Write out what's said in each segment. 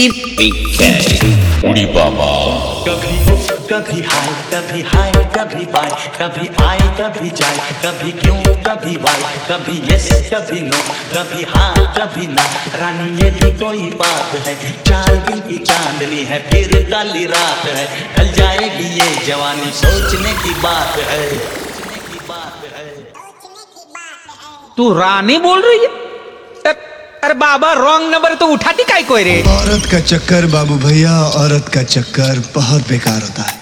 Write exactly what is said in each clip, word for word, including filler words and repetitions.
D B K उड़ी बाबा। कभी उफ कभी हाय कभी हाय कभी बाय कभी आए कभी जाए कभी क्यों कभी वाई कभी यस कभी नो कभी हाँ कभी ना रानी ये भी कोई बात है। चार दिन की चांदनी है फिर काली रात है ढल जाएगी ये जवानी सोचने की बात है। तू रानी बोल रही है? अरे बाबा रॉन्ग नंबर तो उठाती काय कोई रे। औरत का चक्कर बाबू भैया, औरत का चक्कर बहुत बेकार होता है।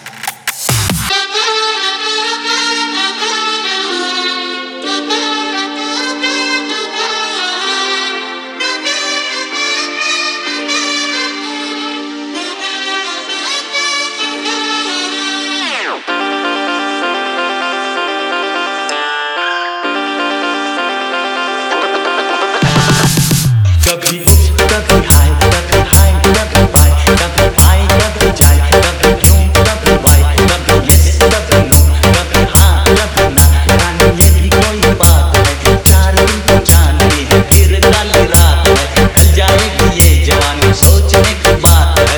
कभी उफ कभी हाय कभी हाय कभी बाय कभी आए कभी जाए कभी क्यों कभी वाई कभी यस कभी नो कभी हाँ कभी ना रानी ये भी कोई बात है। चार दिन की चांदनी है फिर काली रात है ढल जाएगी ये जवानी सोचने की बात है।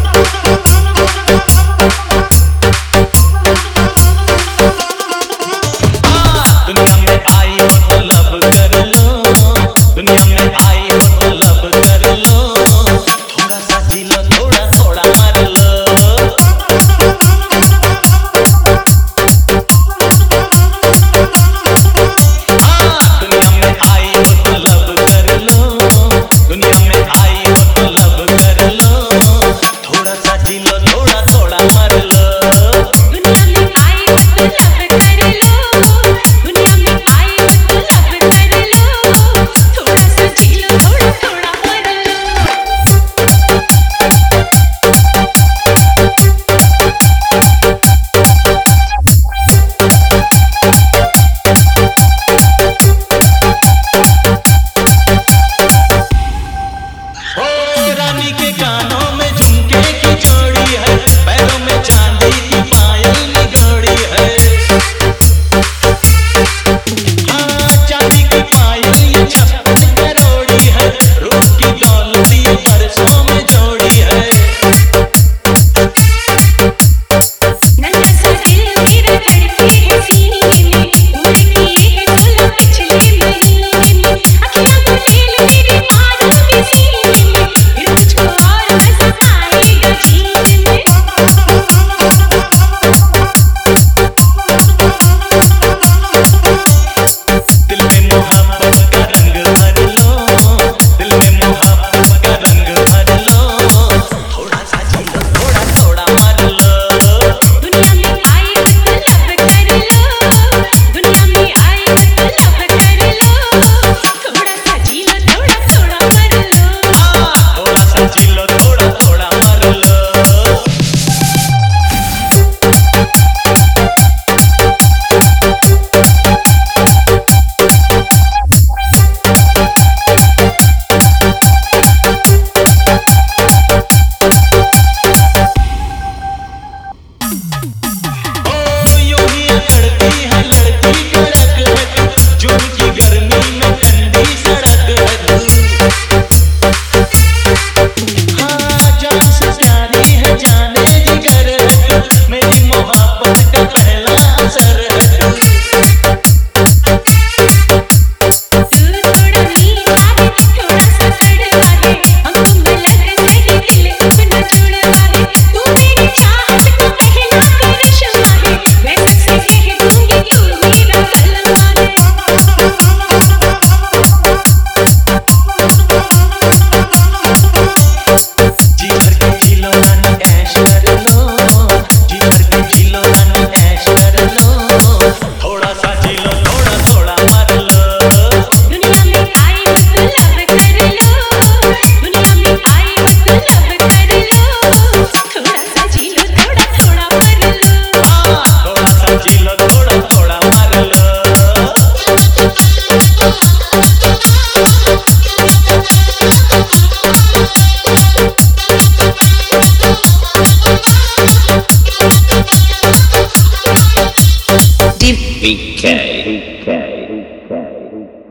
दुनिया में आई हो तो लब कर लो, दुनिया में आई हो तो लब कर लो, थोड़ा सा जी लो थोड़ा थोड़ा मर लो। हाँ दुनिया में आई हो तो लब कर लो, दुनिया में आई हो तो लब कर लो, थोड़ा सा जी लो थोड़ा थोड़ा मर लो। रानी के कानों में झुमके की जोड़ी है, पैरों में चांदी की पायल निगोड़ी है। हाँ चांदी की पायल ये छप्पन करोड़ी है, रूप की दौलत ये बरसों में जोड़ी है। दिल में मोहब्बत का रंग भर लो, दिल में मोहब्बत का रंग भर लो, थोड़ा सा जी लो थोड़ा थोड़ा मर लो। दुनिया में आई हो तो लब कर लो, दुनिया में आई हो तो लब कर लो, थोड़ा सा जी लो थोड़ा थोड़ा मर लो। हाँ थोड़ा सा जी लो थोड़ा थोड़ा मर लो। ओ यूं ही अकड़ती है लड़की कड़क है तू, जून की गर्मी में ठंडी सड़क है तू। हाँ जान से प्यारी है जाने जिगर है तू, मेरी मोहब्बत का पहला असर है तू। तू थोड़ा मीठा है थोड़ा सा कड़वा है, हमको मिलकर सही दिल अपना जुड़वा है। तू मेरी चाहत को कहना करिश्मा है, वैसे से कह दूंगी तू मेरा कलमा है। जी भर के जी लो रानी ऐश कर लो, जी भर के जी लो रानी ऐश कर लो, थोड़ा सा जी लो थोड़ा थोड़ा मर लो। दुनिया में आई हो तो लब कर लो, दुनिया में आई हो तो लब कर लो, थोड़ा सा जी लो थोड़ा थोड़ा मर लो। हाँ थोड़ा सा जी लो थोड़ा थोड़ा मर लो। D B K